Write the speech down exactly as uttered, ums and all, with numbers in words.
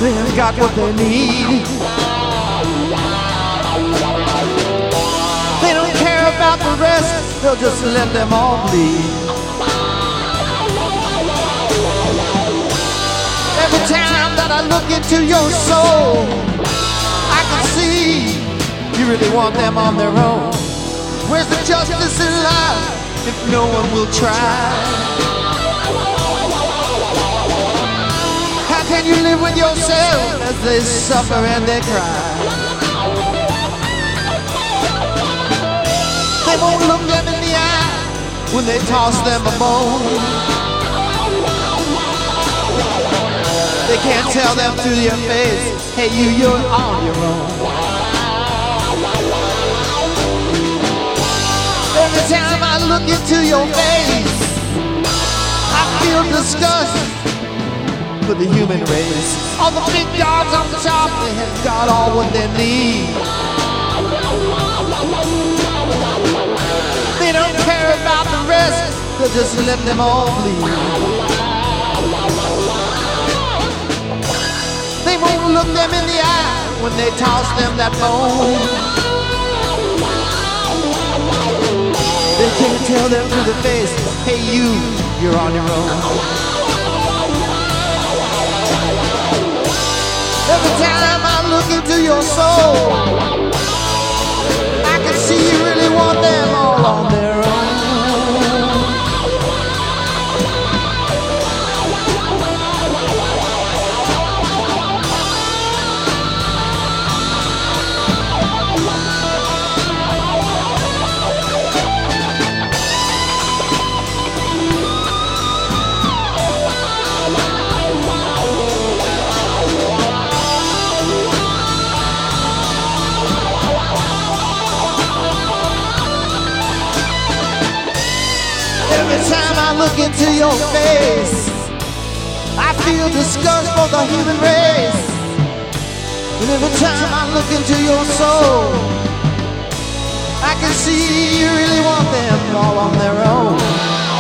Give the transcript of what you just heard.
They have got what they need. They don't care about the rest, they'll just let them all bleed. Every time that I look into your soul, I can see you really want them on their own. Where's the justice in life if no one will try? How can you live with yourself as they suffer and they cry? They won't look them in the eye when they toss them a bone. They can't tell them to your face, hey you, you're on your own. Every time I look into your face, I feel disgust for the human race. All the big dogs on the top, they have got all what they need. They don't care about the rest, they'll just let them all bleed. They won't look them in the eye when they toss them that bone. They can't tell them to the face, hey you, you're on your own. Every time I look into your soul, I can see you really want them all on their own. Every time I look into your face, I feel disgust for the human race. And every time I look into your soul, I can see you really want them all on their own.